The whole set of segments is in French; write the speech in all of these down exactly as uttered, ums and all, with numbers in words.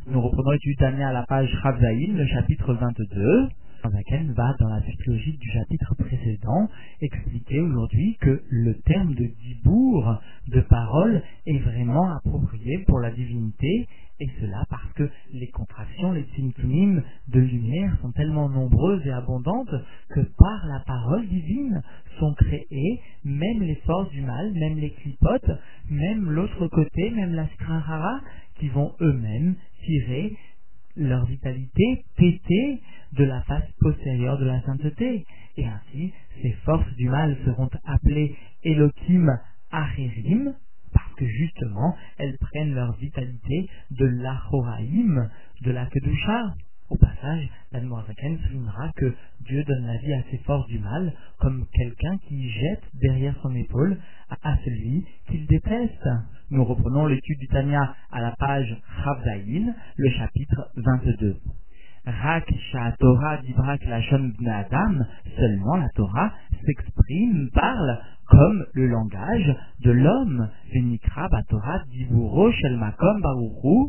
Nous reprenons l'étude d'année à la page Ravzaïn, le chapitre vingt-deux, dans laquelle va, dans la suite logique du chapitre précédent, expliquer aujourd'hui que le terme de dibour, de parole, est vraiment approprié pour la divinité, et cela parce que les contractions, les tzimtzumim de lumière sont tellement nombreuses et abondantes que par la parole divine sont créées même les forces du mal, même les clipotes, même l'autre côté, même la skrahara, qui vont eux-mêmes tirer leur vitalité pétée de la face postérieure de la sainteté. Et ainsi, ces forces du mal seront appelées Elohim Acherim, parce que justement, elles prennent leur vitalité de l'Achoraïm, de la Kedusha. Au passage, l'Admorazaken soulignera que Dieu donne la vie à ces forces du mal comme quelqu'un qui jette derrière son épaule à celui qu'il déteste. Nous reprenons l'étude du Tanya à la page Ravzaïn, le chapitre vingt-deux. Rak Sha Torah Dibrak Lashon Bnei Adam, seulement la Torah s'exprime, parle comme le langage de l'homme. Venikra Batorah Diburo Shel Makom Baruchu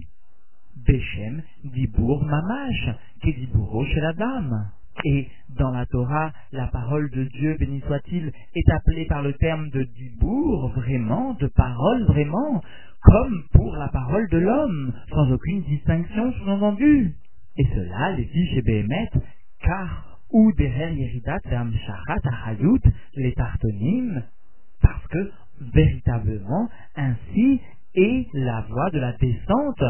Beshem Dibour Mamash, Kediburo Shel Adam. Et dans la Torah, la parole de Dieu, béni soit-il, est appelée par le terme de dibour, vraiment, de parole, vraiment, comme pour la parole de l'homme, sans aucune distinction sous-entendue. Et cela, les fiches et Béhémet, car ou derer yeridat ve'amshachat achayut, les tartonim, parce que, véritablement, ainsi est la voie de la descente,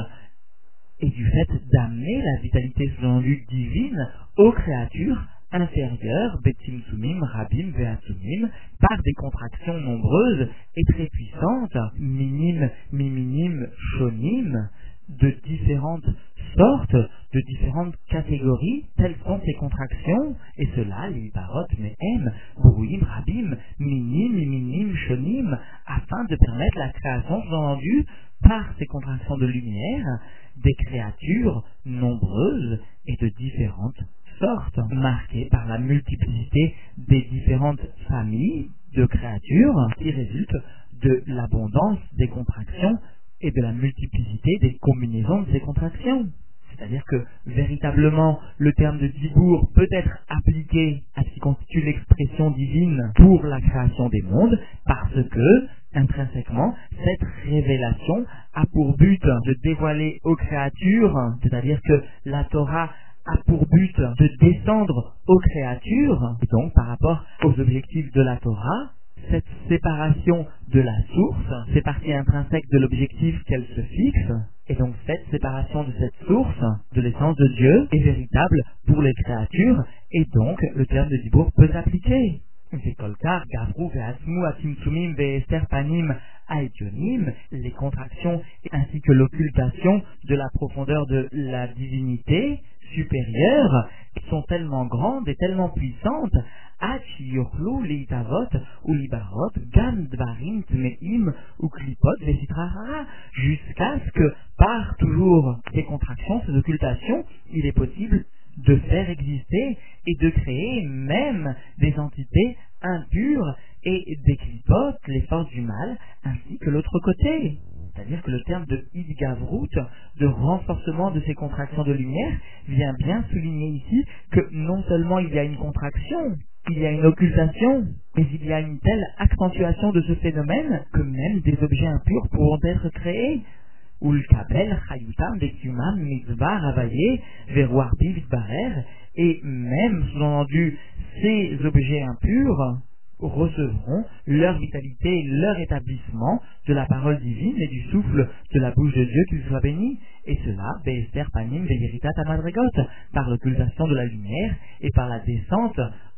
et du fait d'amener la vitalité sous-entendue divine aux créatures inférieures, Betzimtzumim, Rabim, Veatzumim, par des contractions nombreuses et très puissantes, Minim, Miminim, Shonim, de différentes sortes, de différentes catégories, telles sont ces contractions, et cela, les Barot, Mehem, Bouim, Rabim, Minim, Miminim, Shonim, afin de permettre la création sous-entendue par ces contractions de lumière, des créatures nombreuses et de différentes sortes, marquées par la multiplicité des différentes familles de créatures qui résultent de l'abondance des contractions et de la multiplicité des combinaisons de ces contractions. C'est-à-dire que, véritablement, le terme de dibour peut être appliqué à ce qui constitue l'expression divine pour la création des mondes, parce que, intrinsèquement, cette révélation a pour but de dévoiler aux créatures, c'est-à-dire que la Torah a pour but de descendre aux créatures, et donc par rapport aux objectifs de la Torah, cette séparation de la source fait partie intrinsèque de l'objectif qu'elle se fixe, et donc cette séparation de cette source, de l'essence de Dieu, est véritable pour les créatures, et donc le terme de dibour peut s'appliquer. C'est kolkar, gavrou, ve'asmu, atimtsumim, ve'ester panim, aetionim, les contractions ainsi que l'occultation de la profondeur de la divinité supérieure sont tellement grandes et tellement puissantes, Achiyoklu, Leitavot, ou Libarot, Gam, Dvarim, Tmeim, ou Klipot, Vesitrahara, jusqu'à ce que, par toujours ces contractions, ces occultations, il est possible de faire exister et de créer même des entités impures et des clipotes, les forces du mal, ainsi que l'autre côté. C'est-à-dire que le terme de Idgavrut, de renforcement de ces contractions de lumière, vient bien souligner ici que non seulement il y a une contraction, il y a une occultation, mais il y a une telle accentuation de ce phénomène que même des objets impurs pourront être créés. Ulkabel, Chayutam, Bekumam, Mitzvah, Ravaye, Verouarbi, Vitbarer, et même, sous-entendu, ces objets impurs recevront leur vitalité, leur établissement de la parole divine et du souffle de la bouche de Dieu, qu'il soit béni, et cela, Beester Panim, Veyeritat Amadregot, par l'occultation de la lumière et par la descente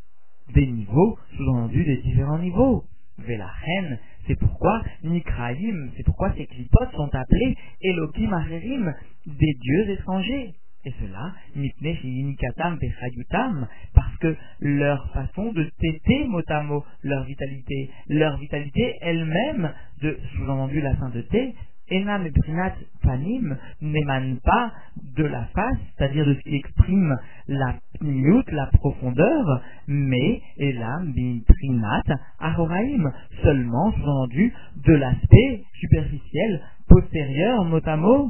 des niveaux, sous-entendu des différents niveaux. Velachen, c'est pourquoi Nikraïm, c'est pourquoi ces clipotes sont appelés Elohim Acherim, des dieux étrangers. Et cela, Mipne Shinikatam Bechayutam, parce que leur façon de téter mot à mot leur vitalité, leur vitalité elle-même, de sous-entendu la sainteté, Enam et Brinat Panim, n'émane pas de la face, c'est-à-dire de ce qui exprime la pniout, la profondeur, mais Elam Brinat Ahoraim, seulement sous-entendu de l'aspect superficiel, postérieur, mot à mot.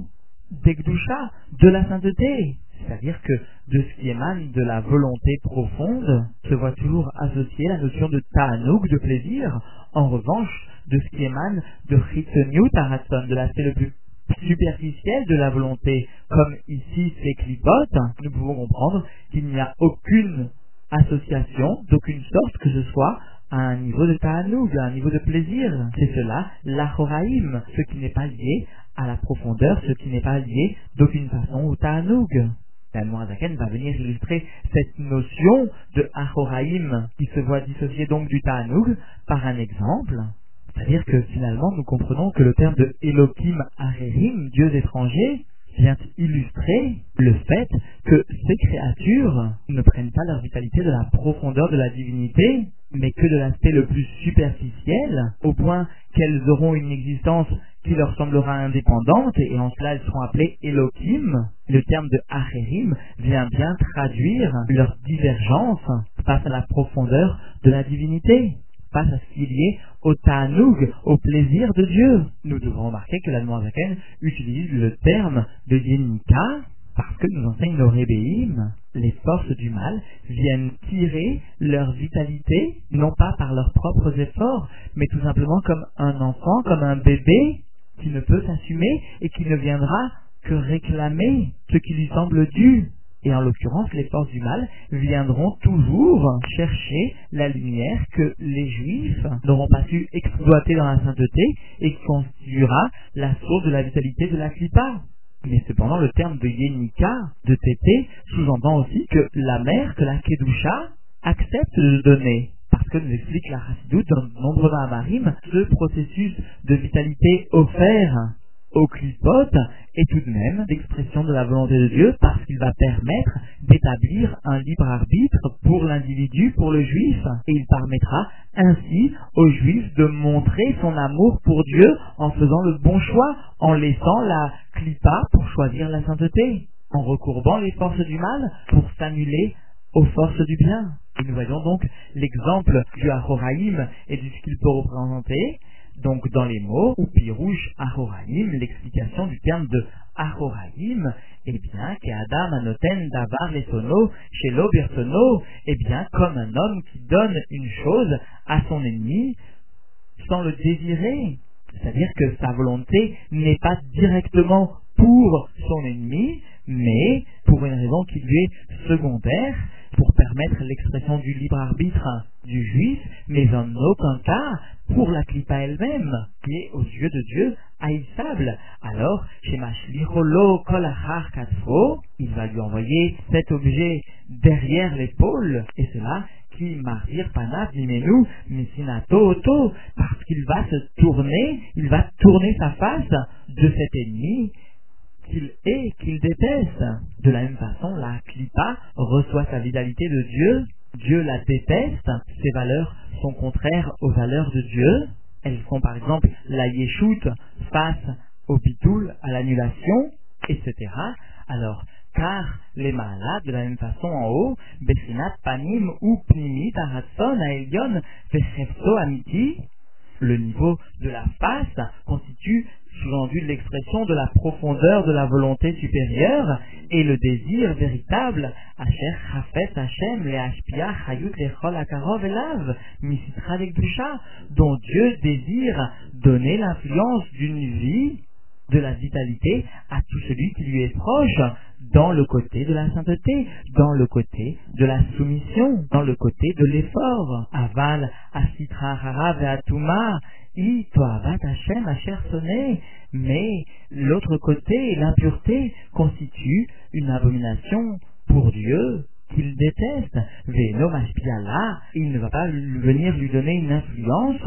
d'Ekdusha, de la sainteté. C'est-à-dire que de ce qui émane de la volonté profonde se voit toujours associée la notion de ta'anoug, de plaisir. En revanche, de ce qui émane de chitzoniut haratzon, de l'aspect le plus superficiel de la volonté, comme ici c'est klipot, nous pouvons comprendre qu'il n'y a aucune association, d'aucune sorte que ce soit, à un niveau de ta'anoug, à un niveau de plaisir. C'est cela, l'achoraïm, ce qui n'est pas lié à la profondeur, ce qui n'est pas lié d'aucune façon au ta'anoug. L'Admorazaken va venir illustrer cette notion de achoraïm qui se voit dissociée donc du ta'anoug par un exemple. C'est-à-dire que finalement nous comprenons que le terme de Elohim Acherim, Dieux étrangers, vient illustrer le fait que ces créatures ne prennent pas leur vitalité de la profondeur de la divinité, mais que de l'aspect le plus superficiel, au point qu'elles auront une existence qui leur semblera indépendante, et en cela elles seront appelées Elohim. Le terme de Acherim vient bien traduire leur divergence face à la profondeur de la divinité, face à ce qui est lié au ta'anoug, au plaisir de Dieu. Nous devons remarquer que l'Admorazaken utilise le terme de Yenika parce que nous enseigne nos rébéim. Les forces du mal viennent tirer leur vitalité, non pas par leurs propres efforts, mais tout simplement comme un enfant, comme un bébé qui ne peut s'assumer et qui ne viendra que réclamer ce qui lui semble dû. Et en l'occurrence, les forces du mal viendront toujours chercher la lumière que les Juifs n'auront pas su exploiter dans la sainteté et qui constituera la source de la vitalité de la Klippa. Mais cependant, le terme de Yenika, de Tété, sous-entend aussi que la mère, que la Kedusha, accepte de donner. Parce que nous explique la Chassidoute dans de nombreux Mahamarim, ce processus de vitalité offert au klipot est tout de même l'expression de la volonté de Dieu parce qu'il va permettre d'établir un libre arbitre pour l'individu, pour le juif, et il permettra ainsi au juif de montrer son amour pour Dieu en faisant le bon choix, en laissant la klipa pour choisir la sainteté, en recourbant les forces du mal pour s'annuler aux forces du bien. Et nous voyons donc l'exemple du Achoraïm et de ce qu'il peut représenter. Donc dans les mots, ou pirouche Achoraïm, l'explication du terme de Achoraïm, eh bien, qu'Adam anoten davar lesono, shelo bersono, eh bien, comme un homme qui donne une chose à son ennemi sans le désirer. C'est-à-dire que sa volonté n'est pas directement pour son ennemi, mais pour une raison qui lui est secondaire, pour permettre l'expression du libre arbitre du juif, mais en aucun cas pour la Klippa elle-même, qui est aux yeux de Dieu haïssable. Alors, chez Mashlicholo Kol Achar Katfo, il va lui envoyer cet objet derrière l'épaule, et cela qui martyr panav dimenu misinato oto, parce qu'il va se tourner, il va tourner sa face de cet ennemi qu'il est, qu'il déteste. De la même façon, la Klippa reçoit sa vitalité de Dieu, Dieu la déteste, ses valeurs sont contraires aux valeurs de Dieu, elles sont par exemple la yeshut face au bitoul, à l'annulation, et cetera. Alors, car les malades, de la même façon en haut, Bessinat Panim ou Pnimit Aratson Aelion Vechefso Amiti, le niveau de la face constitue sous-entendu l'expression de la profondeur de la volonté supérieure et le désir véritable Asher Chafet Hashem le Hashpia Chayut Lechol Akarov Elav Misitra Lekdusha, dont Dieu désire donner l'influence d'une vie, de la vitalité à tout celui qui lui est proche, dans le côté de la sainteté, dans le côté de la soumission, dans le côté de l'effort. Aval Asitra Hara Ve'atuma I Toavat Hashem Asher Soné. Mais l'autre côté, l'impureté, constitue une abomination pour Dieu qu'il déteste. Ve'no Mashpiala, il ne va pas venir lui donner une influence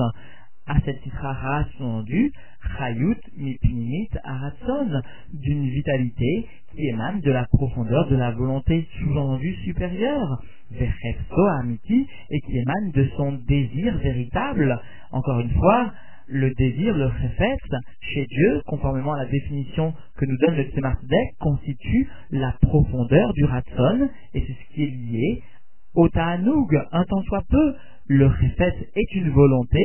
à cette titrara sous-entendu, Chayut Mipnimit Aratson, d'une vitalité qui émane de la profondeur de la volonté sous-entendue supérieure, Vechefso Amiti, et qui émane de son désir véritable. Encore une fois, le désir, le chefetz, chez Dieu, conformément à la définition que nous donne le Tzemar Tzedek, constitue la profondeur du Ratson, et c'est ce qui est lié au Ta'anoug. Un tant soit peu, le chefetz est une volonté,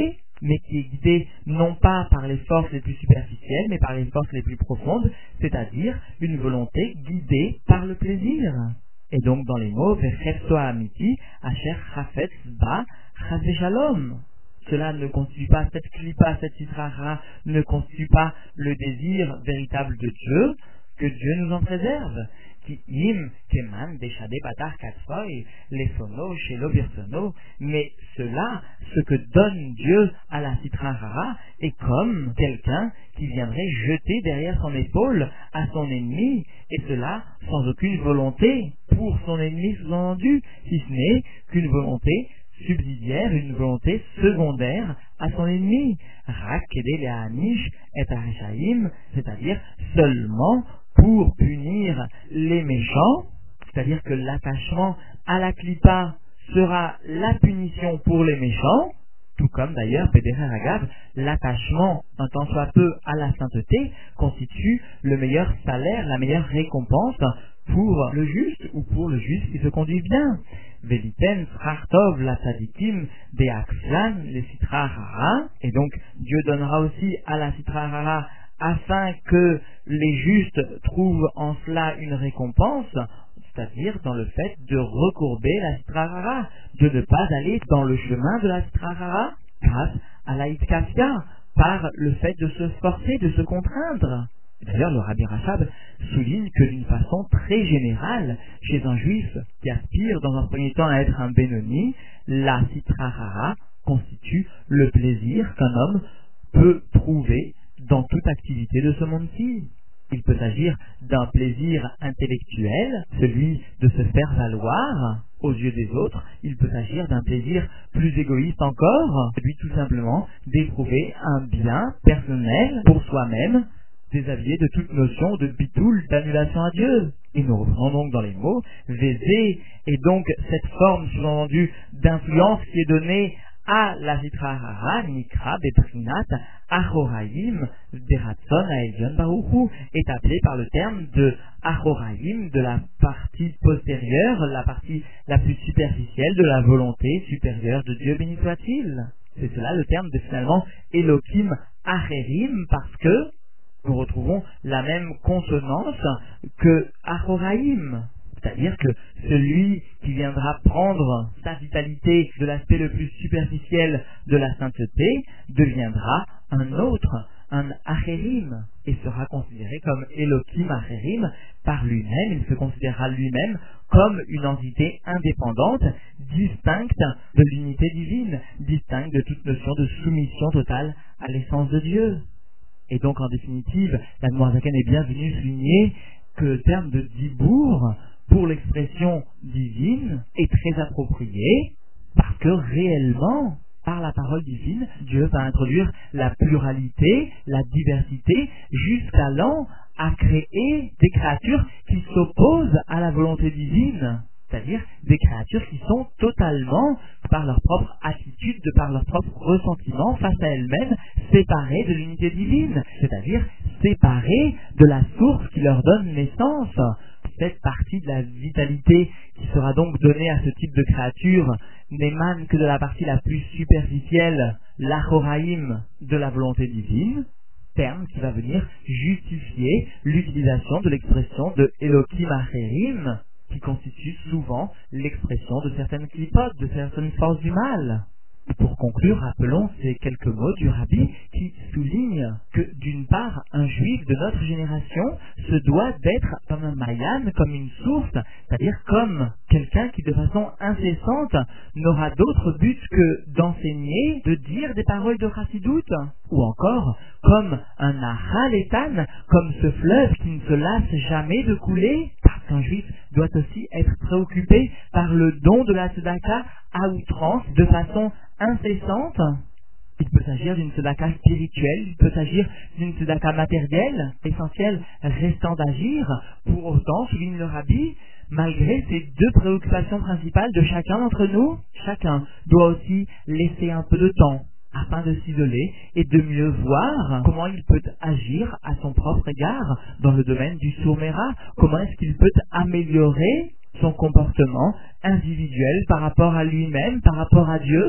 mais qui est guidé non pas par les forces les plus superficielles, mais par les forces les plus profondes, c'est-à-dire une volonté guidée par le plaisir. Et donc dans les mots, Vechefso Amiti, Asher Chafetz Ba, Chas Shalom. Cela ne constitue pas, cette klipa, cette citrara, ne constitue pas le désir véritable de Dieu, que Dieu nous en préserve. Qui im, keman, déchadé, batar, katfoy, les sonos, chez l'obirsono, mais cela, ce que donne Dieu à la citrara, est comme quelqu'un qui viendrait jeter derrière son épaule à son ennemi, et cela sans aucune volonté pour son ennemi sous-entendu, si ce n'est qu'une volonté subsidiaire, une volonté secondaire à son ennemi. Rak kede le'anish et hareshaim, c'est-à-dire seulement pour punir les méchants, c'est-à-dire que l'attachement à la klipa sera la punition pour les méchants, tout comme d'ailleurs, Pédérer Agav, l'attachement, un tant soit peu, à la sainteté constitue le meilleur salaire, la meilleure récompense pour le juste ou pour le juif qui se conduit bien. Veliten, Frartov, la Tzadikim, de Axlan, les Sitra Hara, et donc Dieu donnera aussi à la Sitra Hara afin que les justes trouvent en cela une récompense, c'est-à-dire dans le fait de recourber la Sitra Hara, de ne pas aller dans le chemin de la Sitra Hara grâce à la Itkafia, par le fait de se forcer, de se contraindre. D'ailleurs, le Rabbi Rachab souligne que d'une façon très générale, chez un juif qui aspire dans un premier temps à être un Benoni, la Sitra Hara constitue le plaisir qu'un homme peut trouver dans toute activité de ce monde-ci. Il peut s'agir d'un plaisir intellectuel, celui de se faire valoir aux yeux des autres. Il peut s'agir d'un plaisir plus égoïste encore, celui tout simplement d'éprouver un bien personnel pour soi-même, déshabillé de toute notion de bitoul, d'annulation à Dieu. Et nous reprenons donc dans les mots, Vézé, et donc cette forme sous-entendue d'influence qui est donnée à la Sitra Hara, Nikra, Betrinat, Achoraïm, Deratson, Aelion Baruchu, est appelée par le terme de Achoraïm, de la partie postérieure, la partie la plus superficielle de la volonté supérieure de Dieu, béni soit-il. C'est cela le terme de finalement Elohim Acherim, parce que nous retrouvons la même consonance que Achoraïm. C'est-à-dire que celui qui viendra prendre sa vitalité de l'aspect le plus superficiel de la sainteté deviendra un autre, un Acherim, et sera considéré comme Elohim Acherim par lui-même. Il se considérera lui-même comme une entité indépendante, distincte de l'unité divine, distincte de toute notion de soumission totale à l'essence de Dieu. Et donc, en définitive, la Noirzaken est bien venue souligner que le terme de Dibour, pour l'expression divine, est très approprié, parce que réellement, par la parole divine, Dieu va introduire la pluralité, la diversité, jusqu'allant à créer des créatures qui s'opposent à la volonté divine. C'est-à-dire des créatures qui sont totalement, par leur propre attitude, de par leur propre ressentiment face à elles-mêmes, séparées de l'unité divine, c'est-à-dire séparées de la source qui leur donne naissance. Cette partie de la vitalité qui sera donc donnée à ce type de créature n'émane que de la partie la plus superficielle, l'achoraïm, de la volonté divine, terme qui va venir justifier l'utilisation de l'expression de Elohim Acherim, qui constitue souvent l'expression de certaines clipotes, de certaines forces du mal. Et pour conclure, rappelons ces quelques mots du Rabbi qui souligne que, d'une part, un juif de notre génération se doit d'être comme un mayan, comme une source, c'est-à-dire comme quelqu'un qui, de façon incessante, n'aura d'autre but que d'enseigner, de dire des paroles de chassidoute, ou encore comme un Nahal Etan, comme ce fleuve qui ne se lasse jamais de couler, parce qu'un juif doit aussi être préoccupé par le don de la tzedaka à outrance, de façon incessante. Il peut s'agir d'une tzedaka spirituelle, il peut s'agir d'une tzedaka matérielle, essentielle restant d'agir. Pour autant, souligne le Rabbi, malgré ces deux préoccupations principales de chacun d'entre nous, chacun doit aussi laisser un peu de temps afin de s'isoler et de mieux voir comment il peut agir à son propre égard dans le domaine du sourmera, comment est-ce qu'il peut améliorer son comportement individuel par rapport à lui-même, par rapport à Dieu.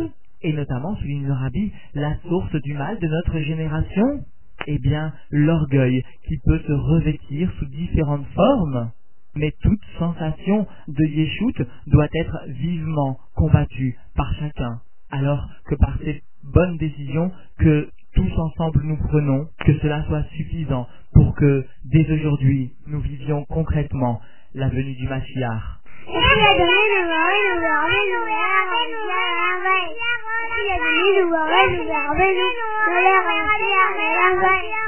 Et notamment, souligne le Rabbi, la source du mal de notre génération, eh bien, l'orgueil qui peut se revêtir sous différentes formes. Mais toute sensation de yeshout doit être vivement combattue par chacun. Alors que par ces bonnes décisions que tous ensemble nous prenons, que cela soit suffisant pour que, dès aujourd'hui, nous vivions concrètement la venue du Mashiach. Il y a des